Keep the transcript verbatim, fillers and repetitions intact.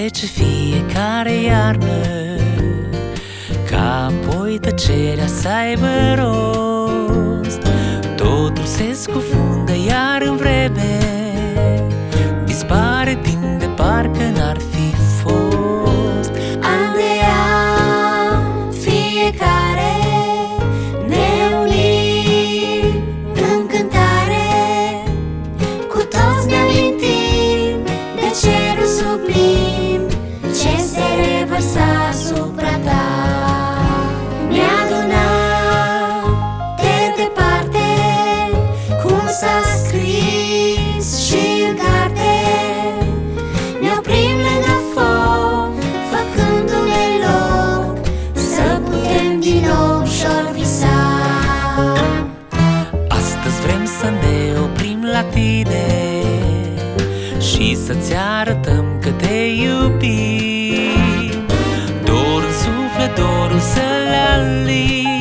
trece fiecare iarnă, ca apoi tăcerea să aibă rost. Totul se scufundă iar în vreme, dispare timp de parcă n-ar fi fost. An de an, fiecare ne unim în cântare, cu toți ne amintim de cerul sublim ce se revărsa asupra ta. Ne adunăm de departe, cum s-a scris și în carte. Ne oprim lângă foc, făcându-ne loc, să putem din nou ușor visa. Astăzi vrem să ne oprim la tine și să-ți arătăm că te iubim. Dor în suflet, dorul să-l alim,